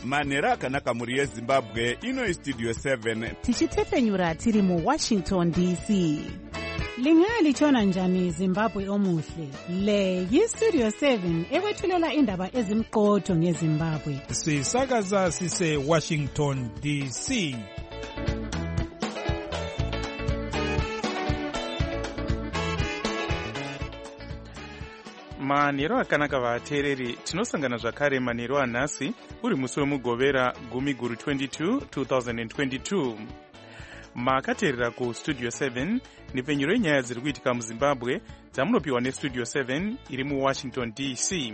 manhero akanaka mhuri yezimbabwe. Ino istudio 7 tichitefenyura tiri muWashington DC. Lingalitshona njani Zimbabwe omuhle? Le yistudio 7 ekwethulela indaba ezimqotho ngeZimbabwe. Sisakaza sise Washington DC. Manhero akanaka vateereri, tinosangana zvakare manhero anhasi uri musi wemugovera 10/22 2022. Makateerera kustudio 7 nepfenyuro yenyaya dziri kuitika muZimbabwe dzamunopiwa nestudio 7 iri muWashington DC.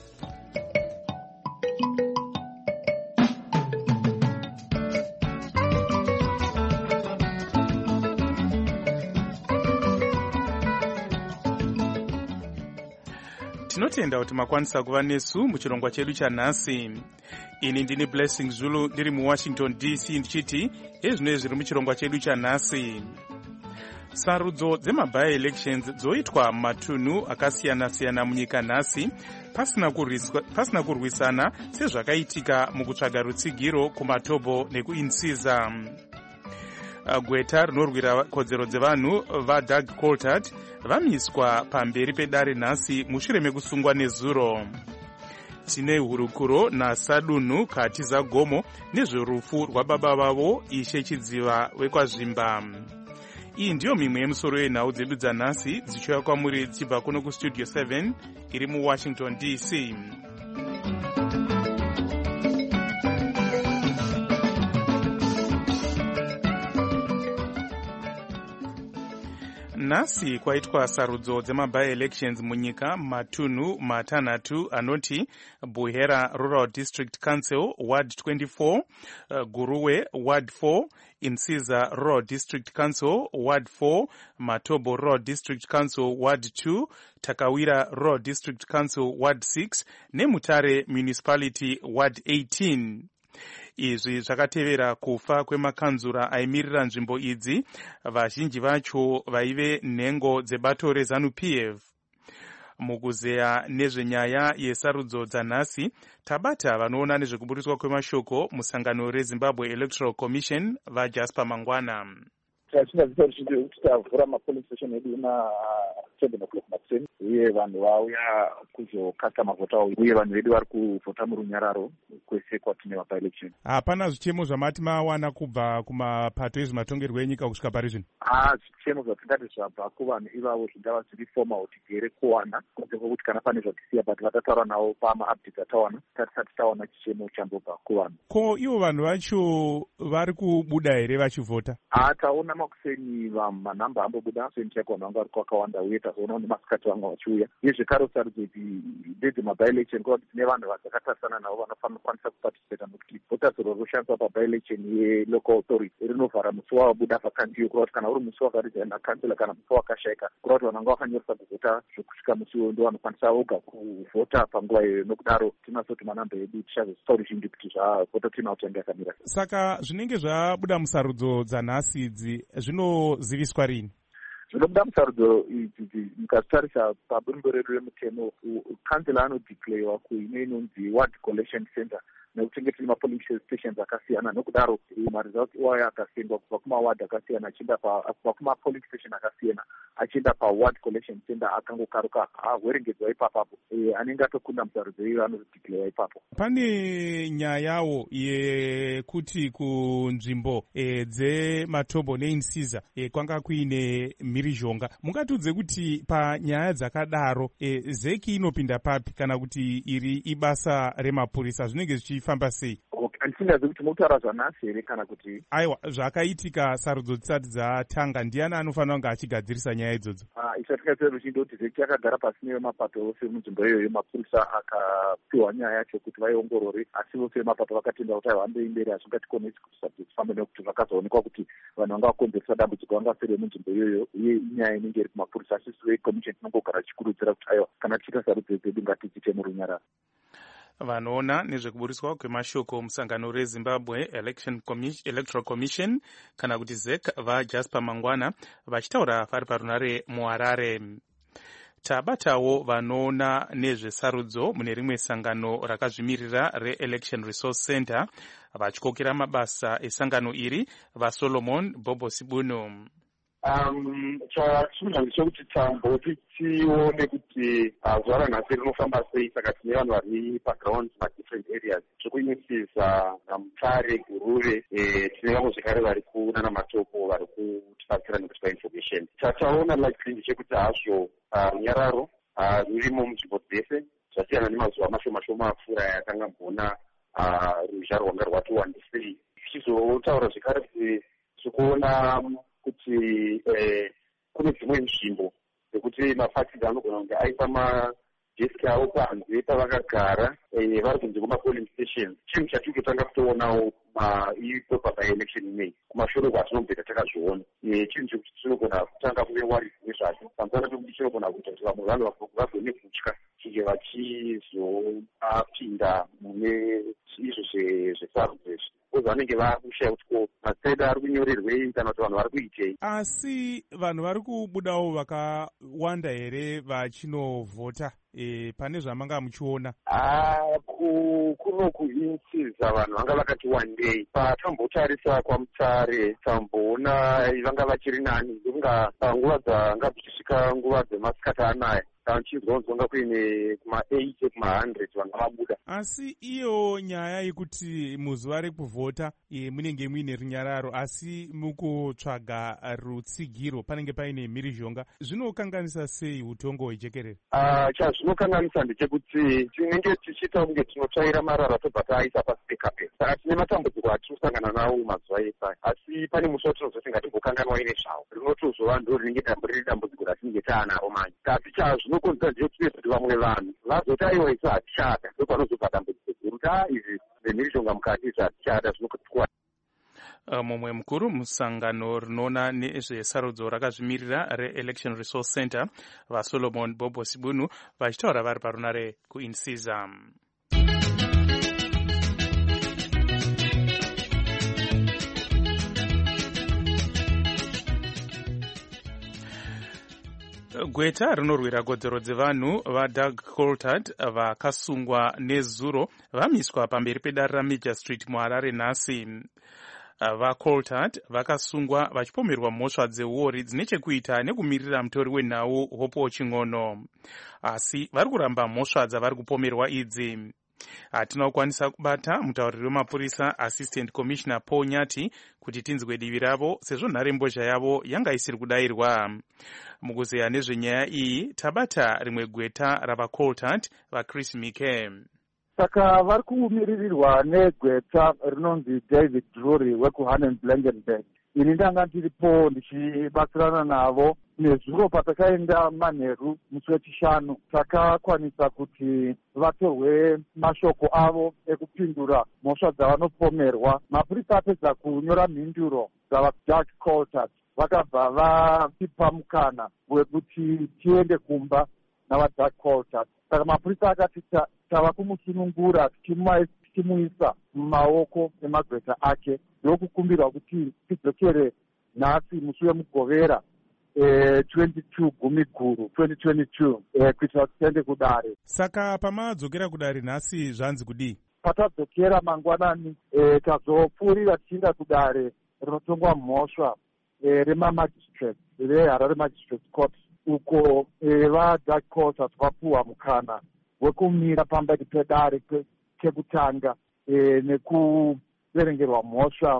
Tinotenda kuti makwanisa kuva nesu muchirongwa chedu chanhasi. Ini ndini Blessing Zulu ndiri muWashington DC ndichiti ezvinoi zviri muchirongwa chedu chanhasi. Sarudzo dzema-by-elections dzoitwa matunhu akasiyana-siyana munyika nhasi pasina kurwisana sezvakaitika mukutsvaga rutsigiro kuMatobo nekuInsiza. Gweta rinorwira kodzero dzevanhu vaDoug Coltart vamiswa pamberi pedare nhasi mushure mekusungwa nezuro. Tine hurukuro nasadunhu Katiza Gomo nezverufu rwababa vavo Ishe Chidziva wekwazvimba. Iyi ndiyo mimwe yemusoro yenhau dzedu dzanhasi dzichiuya kwamuri dzichibva kuno kustudio 7 iri muWashington DC. Nhasi kwaitwa sarudzo dzema-by-elections munyika matunhu matanhatu anoti Buhera Rural District Council Ward 24, Guruwe Ward 4, Insiza Rural District Council Ward 4, Matobo Rural District Council Ward 2, Takawira Rural District Council Ward 6 neMutare Municipality Ward 18. Izvi zvakatevera kufa kwemakanzura aimirira nzvimbo idzi, vazhinji vacho vaive nhengo dzebato reZANU-PF. Mukuzeya nezvenyaya yesarudzo dzanhasi, tabata vanoona nezvekuburiswa kwemashoko musangano reZimbabwe Electoral Commission vaJasper Mangwana. Tinazita kuti tavhura mapolice station edu ina 7 o'clock makuseni, uye vanhu vauya kuzokata mavhota, uye vanhu vedu vari kuvhota murunyararo kwese kwatine ma-by-election. Hapana zvichemo zvamati mawana kubva kumapato ezvematongerwo enyika kusvika pari zvino? Zvichemo zvatingati zvabva kuvanhu ivavo zvingava zviri formal tigere kuwana, kunze kwokuti kana pane zvatisiya but vatataura navo pama-updates atawana tatisati tawana chichemo chambobva kuvanhu. Ko ivo vanhu vacho vari kubuda here vachivhota? Taona makuseni manhamba ambobuda kuseni chaiko vanhu vanga vari kwakawanda, uye tazoona nemasikati vanga vachiuya. Iye zvekare sarudzo idzi ndedzema-by-election kuva kuti tine vanhu vadzakatarisana navo vanofanira kukwanisa kuparticipata, nokuti vhotaziro rinoshandiswa pa-by-election yelocal authority rinovhara musi wavabuda vakandiyo, kureva kuti kana uri musi wakaridza nakansela kana musi wakashayika, kureva kuti vanhu vanga vakanyoresa kuvhota zvokusvika musi uyo ndo vanokwanisa voga kuvhota panguva iyoyo. Nokudaro tinasoti manhamba edu tichazozitauri zhinji kuti zvavhota tina kuti yange yakamira. Saka zvinenge zvabuda musarudzo dzanhasi idzi zvinoziviswa rini? Zvinobuda musarudzo idzi mukazitarisa paburimbo redu remutemo, kansela anodeclarewa kuine inonzi ward collection center nekuti tine mapolice stations akasiyana. Nokudaro maresults iwayo akasendwa kubva kumaward akasiyana achienda kubva kumapolice station akasiyana achienda paward collection center akangokaruka ahwerengedzwa ipapapo, anenge atokunda musarudzo iyo anodeclarewa ipapo. Pane nyayawo yekuti kunzvimbo dzeMatobo neInsiza kwanga kuine mhirizhonga. Mungatiudze kuti panyaya dzakadaro zeki inopinda papi, kana kuti iri ibasa remapurisa zvinenge zvichifamba sei? Andisingazivi kuti mutaura zvanhasi here kana kuti aiwa zvakaitika sarudzo dzisati dzatanga. Ndiani anofanira kunge achigadzirisa nyaya idzodzo? Isatingazive ruchindoti zeki yakagara pasi nevemapato ose munzvimbo iyoyo, mapurisa akapiwa nyaya yacho kuti vaiongorore, asi vose vemapato vakatenda kuti aihambe mberi hazvingatikonesi kuti sarudzo dzifambe, nekuti zvakazoonekwa kuti vanhu vanga vakonzeresa dambudziko vanga vasere munzvimbo iyoyo, uye inyaya inenge iri kumapurisa. Asi isu commission tinongogara tichikurudzira kuti aiwa kana tichiita sarudzo dzedu ngatidziite murunyararo. Vanoona nezvekuburiswa kwemashoko musangano reZimbabwe Electoral Commission kana kuti ZEC vaJasper Mangwana vachitaura vari parunare muHarare. tabatawo vanoona nezvesarudzo mune rimwe sangano rakazvimirira reElection Resource Center vachikokera mabasa esangano iri vaSolomon Bobosibunu. Chatinoda ndechekuti tamboti tione kuti zuva ranhasi rinofamba sei, saka tine vanhu vari paground madifferent areas zvekuinisisa namutare guruve. Tine vamwe zvekare vari kunana matopo vari kutibatsira nekutipa information. Chataona likely ndechekuti hazvo runyararo rurimo munzvimbo dzese zvasiyana nemazuva mashoma shoma apfuura yakanga mbona ruzha rwanga rwatiwandisei. Tichizotaura zvekare kuti tikuona kuti kune dzimwe nzvimbo dzekuti maparties anogona kunge aisa madeski avo panze pavakagara vari kunze kwemapolling stations. Chinhu chatiri kutanga kutoonawo ipopa paelection inei kumashure kwatinombeta takazviona. Chinhu chekuti tinogona kutanga kuve wari zvimwe zvacho pamusana pekuti chinogona kuita kuti vamwe vanhu vagone kutya chinge vachizopinda mune izvo zvesarudzo izvi. Vanenge vakushaya kuti ko matseda ari kunyorerwei kana kuti vanhu vari kuitei. Asi vanhu vari kubudawo vakawanda here vachinovhota pane zvamanga muchiona? Kunokuinsiza vanhu vanga vakati wandei. Patambotarisa kwamutare tamboona vanga vachiri nani ndokunga nguva dzanga dzichisvika nguva dzemasikati anaya tichizonzonga kuine kuma-8 kuma-100 vanga vabuda. Asi iyo nyaya yekuti muzuva rekuvhota munenge muine runyararo asi mukutsvaga rutsigiro panenge paine mhirizhonga, zvinokanganisa sei utongo hwejekerere? Chazvinokanganisa ndechekuti tinenge tichiita kunge tinotsvaira marara tobva taaisa pasi pekapeti. Saka tine matambudziko atinosangana nawo mazuva esaya, asi pane musi watinozoti ngatimbokanganwa ine zvawo rinotozova ndo rinenge riri dambudziko ratinenge taanaro manje. Asi zvinokonzera ndechekuti kuti vamwe vanhu vazotaiwa isu hatichada ndopanozobva dambudziko guru izvi zvemhirizhonga mukati zvatichada zvinokutwa. Mumwe mukuru musangano rinoona nezvesarudzo rakazvimirira reElection Resource Center vaSolomon Bobosibunu vachitaura vari parunare kuInsiza. Gweta rinorwira kodzero dzevanhu vaDoug Coulthard vakasungwa nezuro vamiswa pamberi pedare raMajor Street muHarare nhasi. VaCoulthard vakasungwa vachipomerwa mhosva dzeuori dzine chekuita nekumirira mutori wenhau Hope Ching'ono, asi vari kuramba mhosva dzavari kupomerwa idzi. Hatina kukwanisa kubata mutauriri wemapurisa Assistant Commissioner Paul Nyati kuti tinzwe divi ravo sezvo nharembozha yavo yanga isiri kudayirwa. Mukuzeya nezvenyaya iyi tabata rimwe gweta ravaCoulthard vaChris Mike. Saka vari kumiririrwa negweta rinonzi David Drury wekuHannenblankenberg. Ini ndanga ndiripo ndichibatsirana navo nezuro patakaenda manheru musi wechishanu. Takakwanisa kuti vatorwe mashoko avo ekupindura mhosva dzavanopomerwa. Mapurisa apedza kunyora mhinduro dzavaDoug Coulthard vakabva vapipa mukana wekuti tiende kumba navaDoug Coulthard. Saka mapurisa akati tava kumusunungura tichimuisa mumaoko emagweta ake ndokukumbirwa kuti tidzokere nhasi musi wemugovera 22 Gumiguru 2022 kuitira kuti tiende kudare. Saka pamadzokera kudare nhasi zvanzi kudii? Patadzokera mangwanani tazopfuurira tichienda kudare rinotongwa mhosva remamagistrate reHarare Magistrate Court uko vaDoug Coulthard vapuhwa mukana wekumira pamberi pedare kekutanga nekuverengerwa mhosva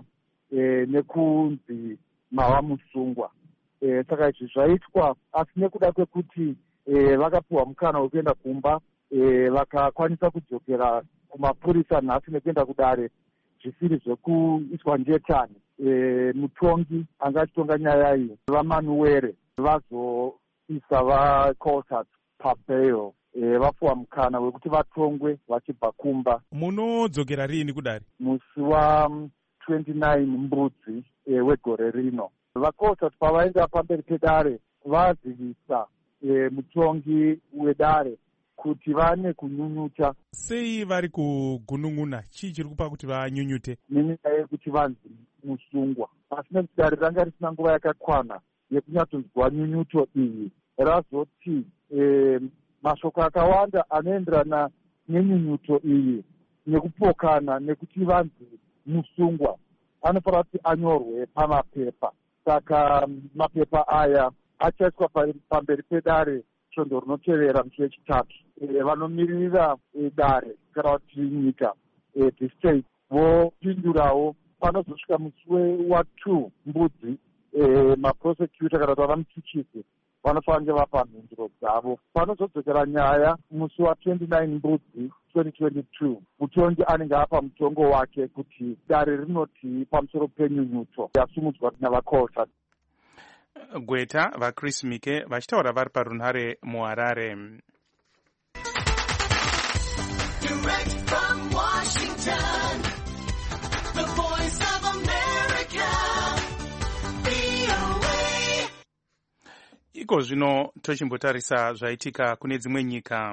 nekunzi mava musungwa. Saka izvi zvaitwa asi nekuda kwekuti vakapuhwa mukana wekuenda kumba vakakwanisa kudzokera kumapurisa nhasi nekuenda kudare zvisiri zvekuiswa njetani. Mutongi anga achitonga nyaya iyi vaManuwere vazoisa vaCoulthard pabail vapuhwa mukana wekuti vatongwe vachibva kumba. Munodzokera rini kudare? Musi wa29 Mbudzi wegore rino. VaCoulthard pavaenda pamberi pedare vazivisa mutongi wedare kuti vane kunyunyuta. Sei vari kugunun'una? Chii chiri kupa kuti vanyunyute? Nenyaya yekuti vanzi musungwa. Asi nekuti dare ranga risina nguva yakakwana yekunyatsonzwa nyunyuto iyi razoti mashoko akawanda anoenderana nenyunyuto iyi nekupokana nekuti vanzi musungwa anofanira kuti anyorwe pamapepa. Saka mapepa aya achaiswa pamberi pedare svondo rinotevera musi wechitatu. Vanomiririra dare kana kuti nyika state vopindurawo panozosvika musi wa2 mbudzi. Maprosecutor kana kuti vanamuchuchisi vanofanira vapa mhinduro dzavo. Panozodzokera nyaya musi wa29 mbudzi 2022 mutongi anenge apa mutongo wake kuti dare rinoti pamusoro penyunyuto yasumudzwa navakota. Gweta vaChris Mike vachitaura vari parunhare muHarare. Direct from Washington, the voice of America, VOA. Iko zvino tochimbotarisa zvaitika kune dzimwe nyika.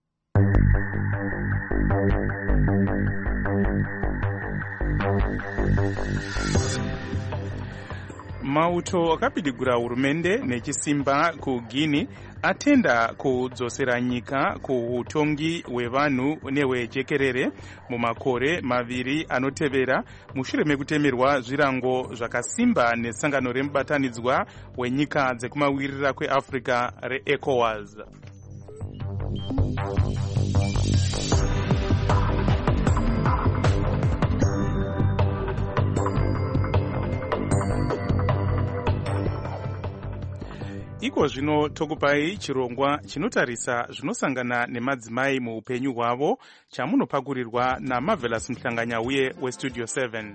Mauto akapidigura hurumende nechisimba kuGuinea atenda kudzosera nyika kuutongi hwevanhu nehwejekerere mumakore maviri anotevera mushure mekutemerwa zvirango zvakasimba nesangano remubatanidzwa wenyika dzekumavirira kweAfrica reECOWAS. Iko zvino tokupai chirongwa chinotarisa zvinosangana nemadzimai muupenyu hwavo chamunopakurirwa naMarvelous Mhlanganyauye weStudio 7.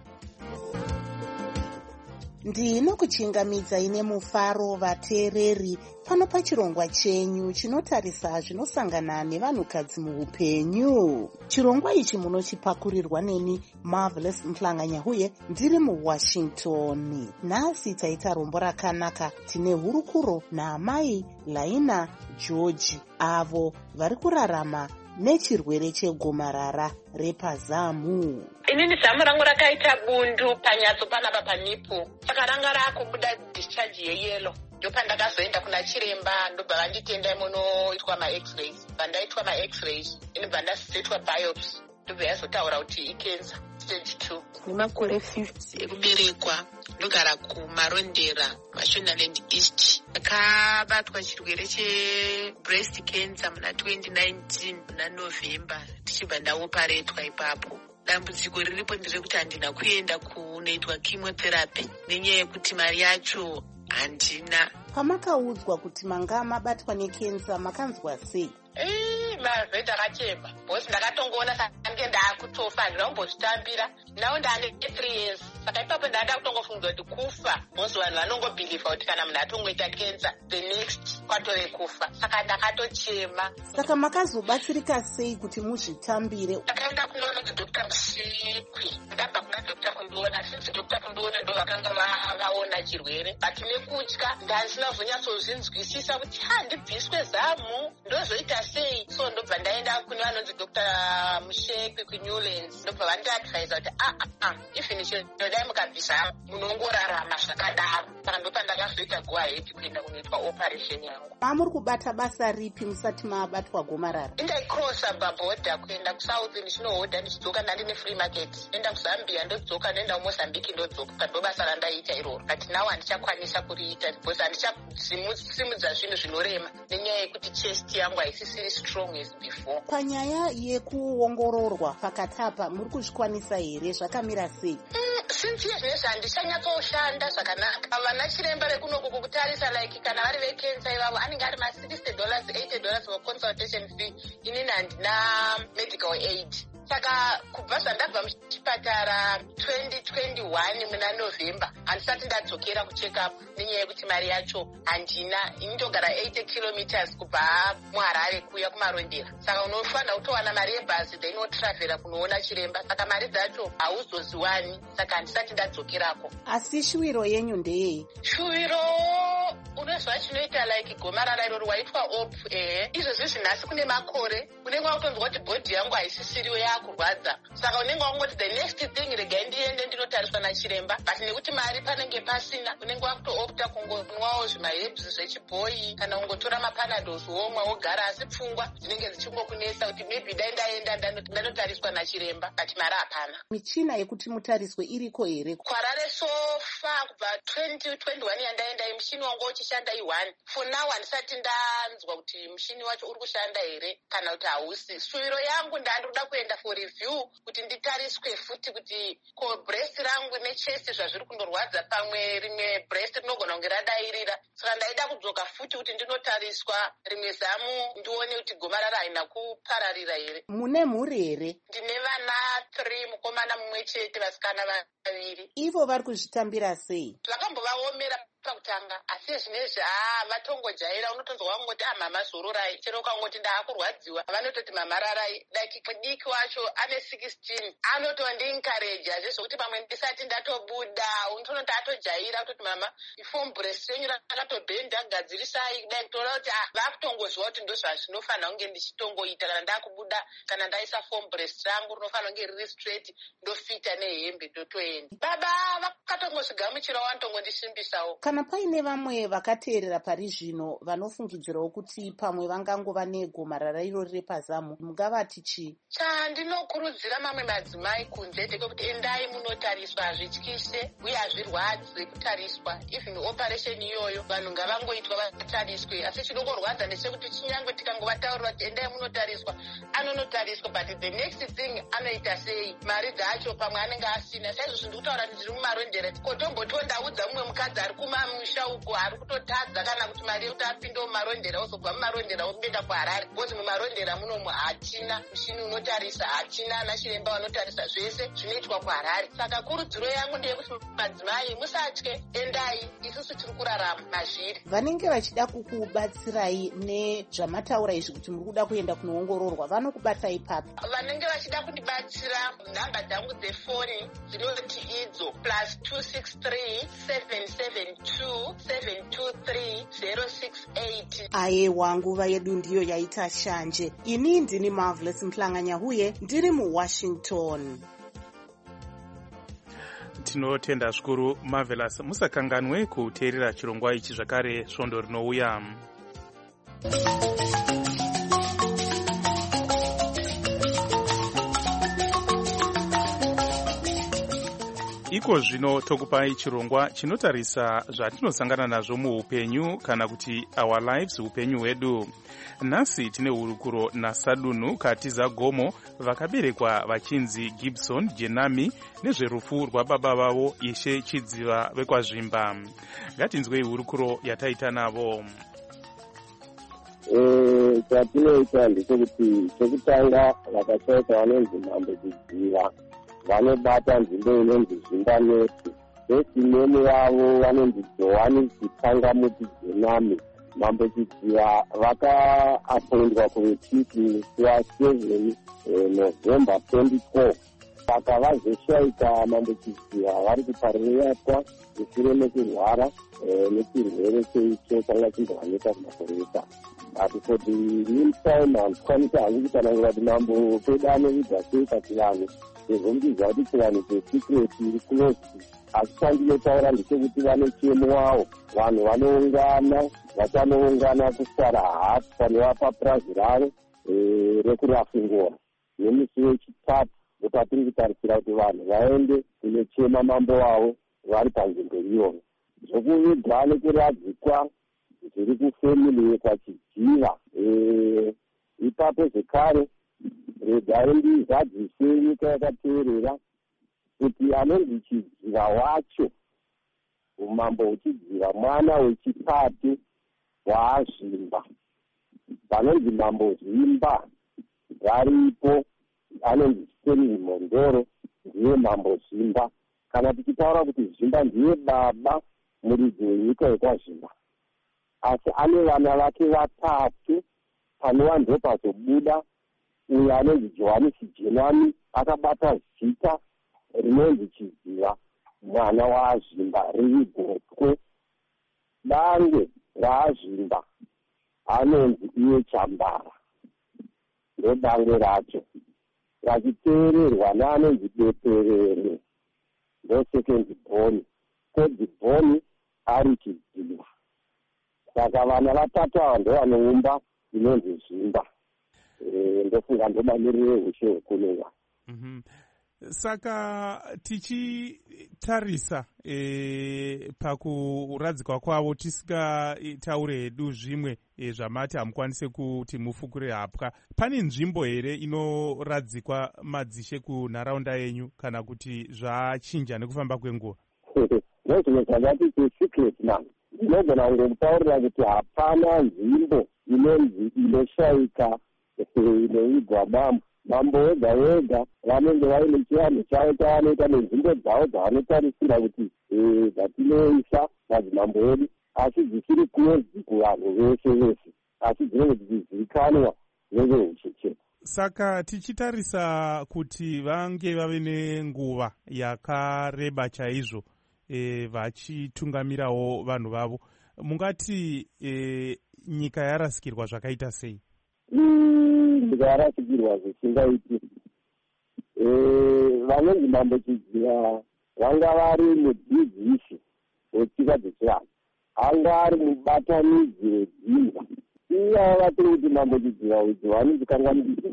Ndinokuchingamidza ine mufaro vateereri pano pachirongwa chenyu chinotarisa zvinosangana nevanhukadzi muupenyu. Chirongwa ichi munochipakurirwa neni Marvelous Mhlanganyauye ndiri muWashington. Nhasi taita rombo rakanaka. Tine hurukuro naamai Laina George avo vari kurarama nechirwere chegomarara repazamu. Inini zamu rangu rakaita bundu panyatso panapa panipo. Saka ranga rakubuda discharge yeyellow. Ndopandakazoenda kuna chiremba ndobva vanditenda munoitwa ma-x-rays. Pandaitwa ma-x-rays inobva ndazoitwa biopsy. Ndobva yazotaura kuti icancer stage 2. Nemakore 50 ekuberekwa ndogara kumarondera Mashonaland East. Akabatwa chirwere chebreast cancer muna 2019 muna November tichibva ndaoparetwa ipapo. Dambudziko riripo nderekuti handina kuenda kunoitwa chemotherapy nenyaya yekuti mari yacho handina. Pamakaudzwa kuti manga mabatwa nekensa makanzwa sei? Mavhedha akachemba bhosi ndakatongoona sange ndakutofa handina kumbozvitambira. Nawo ndaane 3 years saka ipapo ndaada kutongofunga kuti kufa bhosi vanhu vanongobhilivha kuti kana munhu atongoita kensa the next kwatove kufa saka ndakatochema. Saka makazobatsirika sei kuti muzvitambire? Ndakaenda kunoona kudokta Musikwi. Ndabva kuna dokta Kundiona since dokta Kundiona ndo vakanga vaona chirwere but nekutya ndandisina kuzonyatsozvinzwisisa kuti handibviswe zamu ndozoita sei. So ndobva ndaenda kune vanonzi Dr. Mushekwi kuNewlands ndobva vandiadvisa kuti even chinodai mukabvisa munongorarama zvakadaro. Saka ndopandakazoita go ahead kuenda kunoitwa operation yangu. Mamuri kubata basa ripi musati mabatwa gomarara? Ndaikrosa babhodha kuenda kusouth ndichinohodha ndichidzoka ndandine free market. Enda kuZambia ndodzoka ndoenda kuMozambique ndodzoka ndobasa randaita iroro. But now handichakwanisa kuriita because handichasimudza zvinhu zvinorema nenyaya yekuti chest yangu haisisiri strong as before. Panyaya yekuongororwa pakati apa muri kuzvikwanisa here? Zvakamira sei? Since nezvi handichanyatsooshanda zvakanaka. Vana chiremba rekunoku kukutarisa like kana vari vekensa ivavo anenge ari $60 $80 for consultation fee. Inini handina medical aid. Saka kubva zvandabva muchipatara 2021 muna November handisati ndadzokera kucheck-up nenyaya yekuti mari yacho handina. Ini ndogara 80 kilometers kubva muHarare kuuya kumarondera. Saka unofanira kutowana mari yebhazi then wotravhera kunoona chiremba. Saka mari dzacho hauzoziwani. Saka handisati ndadzokerako. Asi shuwiro yenyu ndeyei? Shuwiro unozva chinoita like gomarara iroro waitwa op izvozvi zvinhasi kune makore unenge wakutonzwa kuti bhodhi yangu haisisiriwo yakurwadza, saka unenge wakungoti the next thing regai ndiende ndinotariswa nachiremba, but nekuti mari panenge pasina unenge wakutoopta kungonwawo zvimahebs zvechibhoyi kana kungotora mapanados womwa wogara, asi pfungwa dzinenge dzichingokunetsa kuti maybe dai ndaenda ndanotariswa nachiremba but mari hapana. Michina yekuti mutariswe iriko here? Kwarare sofa kubva 2021 yandaenda muchini wangu uchishanda i1. For now handisati ndanzwa kuti muchini wacho uri kushanda here kana kuti hausi. Shuviro yangu ndandoda kuenda for review kuti nditariswe futi kuti ko breast rangu nechest zvazviri kundorwadza, pamwe rimwe breast rinogona kunge radairira, saka ndaida kudzoka futi kuti ndinotariswa rimwe zamu ndione kuti gomarara haina kupararira here. Mune mhuri here? Ndine vana 3, mukomana mumwe chete, vasikana 2. Ivo vari kuzvitambira sei? Vakambovaomera pakutanga, asi zvinezvi vatongojaira. Unotonzwa wangoti mama zororai, chero ukangoti ndaakurwadziwa vanototi mama rarai. Like diki wacho ane 16 anotondiencourage zvezvokuti pamwe ndisati ndatobuda unotonoti atojaira kutoti mama ifom breast renyu rakatobhenda gadzirisai, dai kutoona kuti vakutongozviwa kuti ndozvazvinofanira kunge ndichitongoita kana ndakubuda, kana ndaisa fom breast rangu rinofanira kunge riri straight, ndofita nehembe ndotoenda. Baba vakatongozvigamuchirawo vanotongondishimbisawo. Kana paine vamwe vakateerera pari zvino vanofungidzirawo kuti pamwe vangangova negomarara irori repazamu, mungavati chii? Chandinokurudzira mamwe madzimai kunze ndechekuti endai munotariswa, hazvityise uye hazvirwadzi kutariswa. Even operation iyoyo vanhu ngavangoitwa vatariswe, asi chinongorwadza ndechekuti chinyangwe tikangovataurira kuti endai munotariswa, anonotariswa, but the next thing anoita sei, mari dzacho pamwe anenge asina. Saizvozvo ndikutaura ndiri mumarondera, kotombotondaudza mumwe mukadzi ari kumamusha uko ari kutotadza kana kuti mari yekuti apinde mumarondera, ozobva mumarondera oenda kuHarare, bozi mumarondera munomu hatina muchini unotarisa, hatina anachiremba vanotarisa, zvese zvinoitwa kuHarare. Saka kurudziro yangu ndeyekuti madzimai musatye, endai, isusu tiri kurarama mazviri. Vanenge vachida kukubatsirai nezvamataura izvi kuti muri kuda kuenda kunoongororwa vanokubatsai papi? Vanenge vachida kundibatsira, nhamba dzangu dzefoni dzinoti idzo +263 772 723 068. Aiwa, nguva yedu ndiyo yaita shanje. Ini ndini Marvelous Mhlanganyahuye ndiri muWashington. Tinotenda zvikuru Marvelous. Musakanganwe kuteerera chirongwa ichi zvakare svondo rinouya. Iko zvino tokupai chirongwa chinotarisa zvatinosangana nazvo muupenyu kana kuti our lives, upenyu hwedu. Nhasi tine hurukuro naSadunu Katiza Gomo vakaberekwa vachinzi Gibson Jenami nezverufu rwababa vavo Ishe Chidziva vekwazvimba. Ngatinzwei hurukuro yataita navo. Chatinoita ndechekuti chekutanga vakashaika vanonzi Mambo Chidziva vanobata nzvimbo inonzi Zimbanesi. Vesimeni vavo vanonzi Johani Chitangamuti Jenami. Mambo Chidziva vakaapondwa kuvechipi musi wa7 November 24. Saka vazoshaika Mambo Chidziva vari kupaririratwa mushure mekurwara nechirwere cheicho changa chizovanetsa kumakoresa. But for the meantime, handikwanisa hangu kutanangura kuti mambo pedu anovidza sei kati vanhu sezvombidzwa kuti chivanhu chesecret iri close. Asi chandinotaura ndechekuti vane chemo wavo, vanhu vanoungana, vachanoungana kusara hati panova papurazi ravo rekurafingora nemusi wechitatu, ndopatiri kutarisira kuti vanhu vaende kunochema mambo wavo vari panzvimbo iyoyo. Zvokuvigwa nekuradzikwa zviri kufemili yekwaChidziva. Ipapo zvekare regai ndizadzise nyika yakateerera kuti anonzi Chidziva wacho, umambo hweChidziva, mwana wechitatu waazvimba, vanonzi Mambo Zvimba varipo, anonzi Stanley Mondoro ndiye Mambo Zvimba. Kana tichitaura kuti Zvimba ndiye baba muridzi wenyika yekwaZvimba, asi ane vana vake 3, panova ndopazobuda uyo anonzi Johanisi Jenami akabata zita rinonzi Chidziva mwana waZvimba riri gotwe. Dangwe raazvimba anonzi iye chambara, ndodangwe racho, rachiteererwa neanonzi beperere, ndosecond born, third born ari chidziva. Saka vana vatatu ava ndovanoumba inonzi zvimba. Ndofunga ndomamirire ushe hwekunowa. Saka tichitarisa pakuradzikwa kwavo tisingataure hedu zvimwe zvamati hamukwanise kuti mufukure hapwa, pane nzvimbo here inoradzikwa madzishe kunharaunda yenyu kana kuti zvachinja nekufamba kwenguva? Ndozvimwe zvakati secret man. Ndinogona kungokutaurira kuti hapana nzvimbo inonzi inoshaika inoigwa mambo. Mambo wega wega vanenge vaine chivanhu chavo chavanoita nenzvimbo dzavo dzavanotarisira kuti dzatinoisa madzimambo edu, asi dzisiri closed kuvanhu vese vese, asi dzinenge dzichizivikanwa nevehucheche. Saka tichitarisa kuti vange vave nenguva yakareba chaizvo vachitungamirawo vanhu vavo, mungati nyika yarasikirwa zvakaita sei? Nyika yarasikirwa zvisingaiti. Vanonzi mambo chidziva vanga vari mudzidzisi wetsika dzechivanhu, anga ari mubatanidzi wedzimba. Ivava vatiri kuti mambo chidziva idzi vanonzi kanganidzi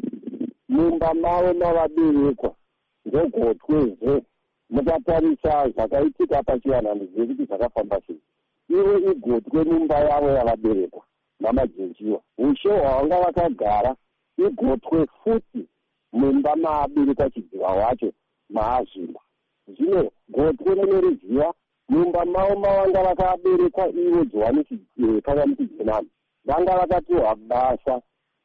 mumba mavo mavaberekwa ndogotwezve. Mukatarisa zvakaitika pachivanhu handizive kuti zvakafamba sei. Ivo igotwe mumba yavo yavaberekwa namajenjiwa. Ushe hwavanga vakagara igotwe futi mumba maaberekwa chidziva wacho maazvimba. Zvino gotwe rinoriziva mumba mavo mavanga vakaberekwa ivo Johannes vanga vakatiwa basa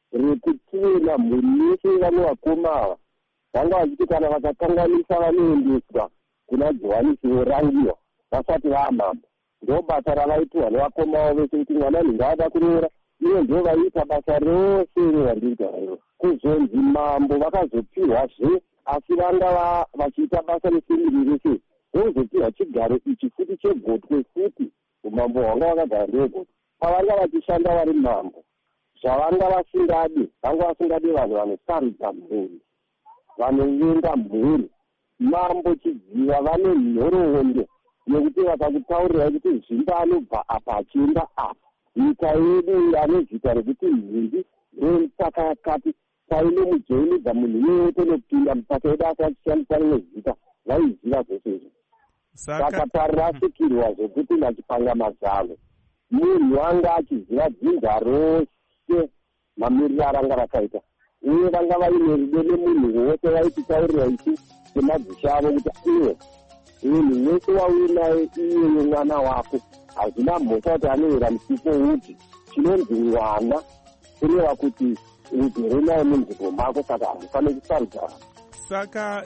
rekutina mhuri yese vane vakoma ava. Vanga vachiti kana vakakanganisa vanoendeswa kuna Johannes vorangiwa vasati vaamambo. Ndo basa ravaitirwa nevakoma vavo vese kuti mwana ndingada kuroora, ivo ndo vaiita basa rose revandiriita rero. Kuzonzi mambo vakazopiwazve, asi vanga vachiita basa resimiri rese, vozopiwa chigaro ichi futi chegotwe futi. Umambo hwanga vakagara ndegotwe. Pavanga vachishanda vari mambo, zvavanga vasingadi, vanga vasingadi vanhu vanosarudza mhuri, vanovenga mhuri. Mambo chidziva vane nhoroondo yekuti vakakutaurira kuti zvimba anobva apa achienda apa. Nyika yedu anezita rekuti mhindi remusaka yakati paine mujoinidza munhu iye tonopinda musaka yedu akachishandisa rimwe zita, vaiziva zvese izvo. Saka parirasikirwa zvokuti nachipanga mazano munhu anga achiziva dzinza rose mamiriro aranga rakaita, uye vanga vaine rudo nemunhu wose vaititaurira isi semadzisha avo kuti iwe munhu wese wauinaye iyeye mwana wako, hazvina mhosva kuti anohera musipo uti chinonzi mwana, kureva kuti ugere naye munzvimbo mako, saka hamufaniri kusarudza. Saka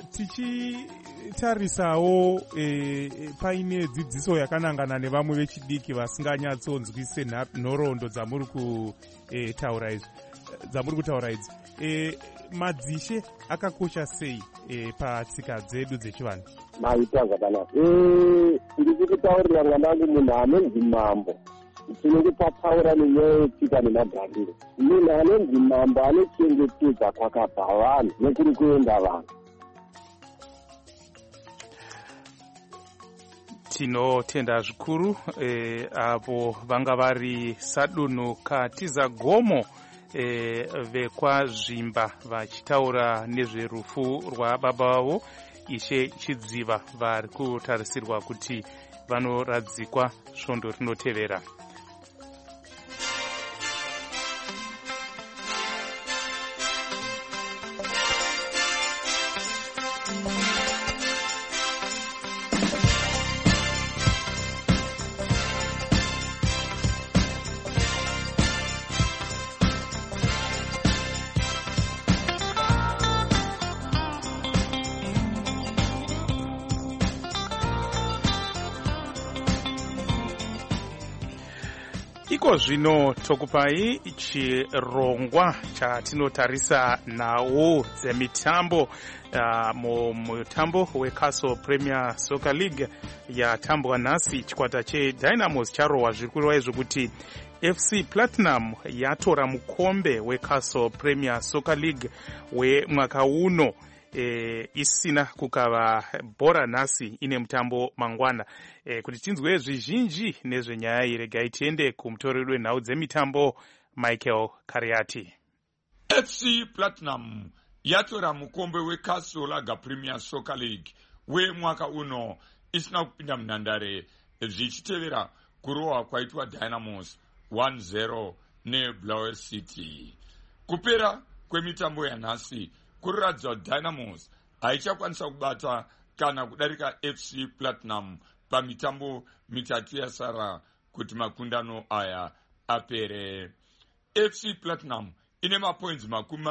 tichitarisawo paine dzidziso yakanangana nevamwe vechidiki vasinganyatsonzwise nhoroondo dzamuri kutaura idzi, madzishe akakosha sei patsika dzedu dzechivanhu? Maita zvakanaka. Ndiri kutaurira mwanangu munhu anonzi mambo, tinenge tataura nenyaya yetsika nemagariro. Munhu anonzi mambo anochengetedza kwakabva vanhu nekuri kuenda vanhu. Tinotenda zvikuru avo vanga vari Sadunu Katiza Gomo vekwazvimba vachitaura nezverufu rwababa vavo Ishe Chidziva, vari kutarisirwa kuti vanoradzikwa svondo rinotevera. iko zvino tokupai chirongwa chatinotarisa nawo dzemitambo mutambo weCastle Premier Soccer League yatambwa nhasi. Chikwata cheDynamos charohwa zviri kureva zvekuti FC Platinum yatora mukombe weCastle Premier Soccer League wemwaka uno. Isina kukava bhora nhasi ine mutambo mangwana. Kuti tinzwe zvizhinji nezvenyaya iyi, regai tiende kumutoreri wenhau dzemitambo Michael Kariati. FC Platinum yatora mukombe weCastle Lager Premier Soccer League wemwaka uno isina kupinda munhandare, zvichitevera kurohwa kwaitwa Dynamos 1-0 neBlower City. Kupera kwemitambo yanhasi kuratidza kuti Dynamos haichakwanisa kubata kana kudarika FC Platinum pamitambo mitatu yasara kuti makundano aya apere. FC Platinum ine mapoints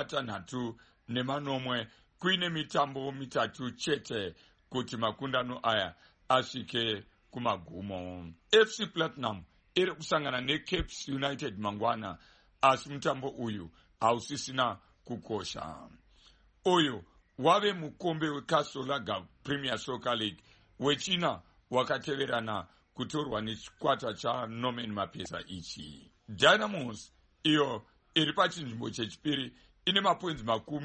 60 kuine mitambo mitatu chete kuti makundano aya asvike kumagumo. FC Platinum iri kusangana neCapes United mangwana, asi mutambo uyu hausisina kukosha. Uyu wave mukombe weCastle Lager Premier Soccer League wechina wakateverana kutorwa nechikwata chaNorman Mapesa ichi. Dynamos iyo iri pachinzvimbo chechipiri ine mapoints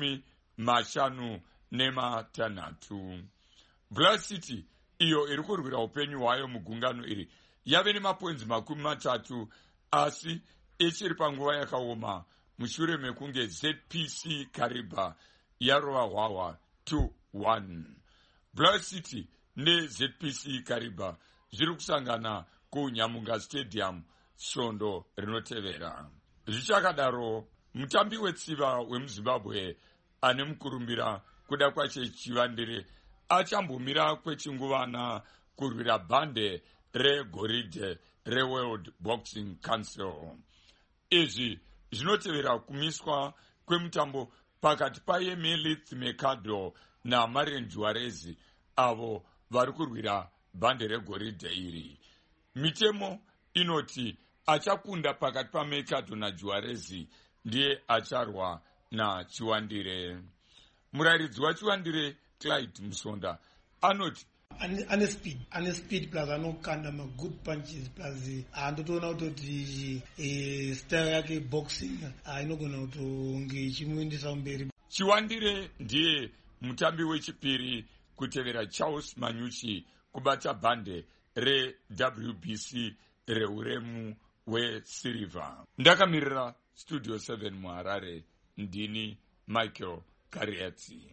56. Blower City iyo iri kurwira upenyu hwayo mugungano iri yave nemapoints 30, asi ichiri panguva yakaoma mushure mekunge ZPC Kariba yarova hwahwa 2-1. Blower City neZPC Kariba zviri kusangana kuNyamunga Stadium svondo rinotevera. Zvichakadaro, mutambi wetsiva wemuZimbabwe ane mukurumbira kuda kwache chivandire achambomira kwechinguvana kurwira bhande regoridhe reWorld Boxing Council. Izvi zvinotevera kumiswa kwemutambo pakati paEmelith Mercado naMarian Juarez avo vari kurwira bhande regoridhe iri. Mitemo inoti achakunda pakati paMercado naJuarez ndiye acharwa naChiwandire. Murayiridzi waChiwandire Clyde Musonda anoti ane speed plus anokanda good punches plus andotoona kuti style yake boxing inogona kutonge ichimuendesa mberi. Chiwandire ndiye mutambi wechipiri kutevera Charles Manyuchi kubata bhande reWBC reuremu weSilver. Ndakamirira Studio 7 muHarare, ndini Michael Kariati.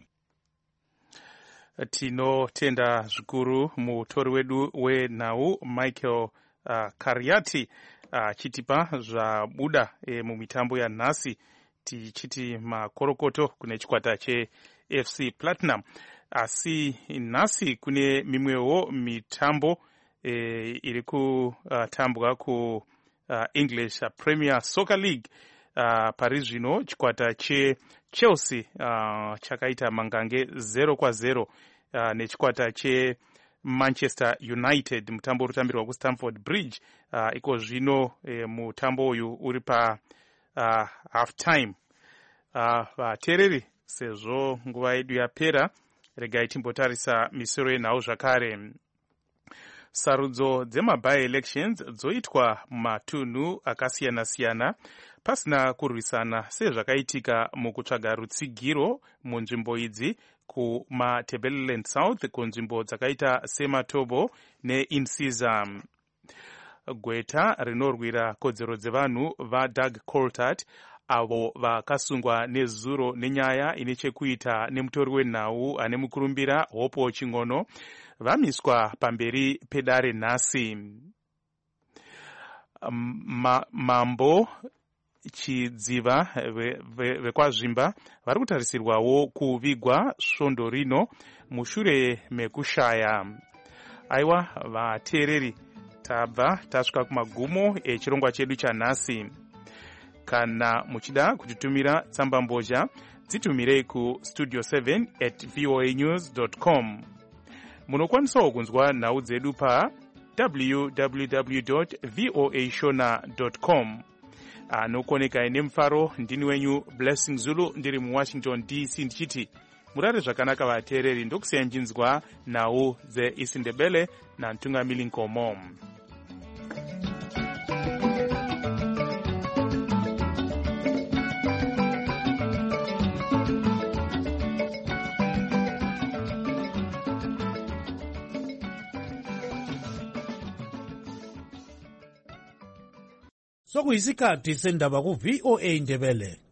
Tinotenda zvikuru mutori wedu wenhau Michael Kariati chitipa zvabuda mumitambo yanhasi, tichiti makorokoto kune chikwata cheFC Platinum. Asi nhasi kune mimwewo mitambo iri kutambwa kuEnglish Premier Soccer League. Pari zvino chikwata cheChelsea chakaita mangange 0-0 nechikwata cheManchester United, mutambo urikutambirwa kuStamford Bridge. Iko zvino mutambo uyu uri pa half time. Vateereri, sezvo nguva yedu yapera, regai timbotarisa misoro yenhau zvakare. Sarudzo dzema-by-elections dzoitwa mumatunhu akasiyana-siyana pasina kurwisana sezvakaitika mukutsvaga rutsigiro munzvimbo idzi kumaTebeleland South, kunzvimbo dzakaita seMatobo neInsiza. Gweta rinorwira kodzero dzevanhu vaDoug Coulthard, avo vakasungwa nezuro nenyaya ine chekuita nemutori wenhau ane mukurumbira Hopo Chingono, vamiswa pamberi pedare nhasi. Mambo Chidziva vekwazvimba vari kutarisirwawo kuvigwa svondo rino mushure mekushaya. Aiwa vateereri, tabva tasvika kumagumo echirongwa chedu chanhasi. Kana muchida kutitumira tsamba mbozha, dzitumirei kustudio7@voanews.com. Munokwanisawo kunzwa nhau dzedu pa www.voashona.com. Anokoneka ine mfaro ndini wenyu Blessing Zulu ndiri mu Washington DC ndichiti murare zvakanaka vateereri ndokusenjinzwa nhau dzeIsindebele naNtungamili Nkomo. Sokuyisikhathi sendaba ku VOA Ndebele.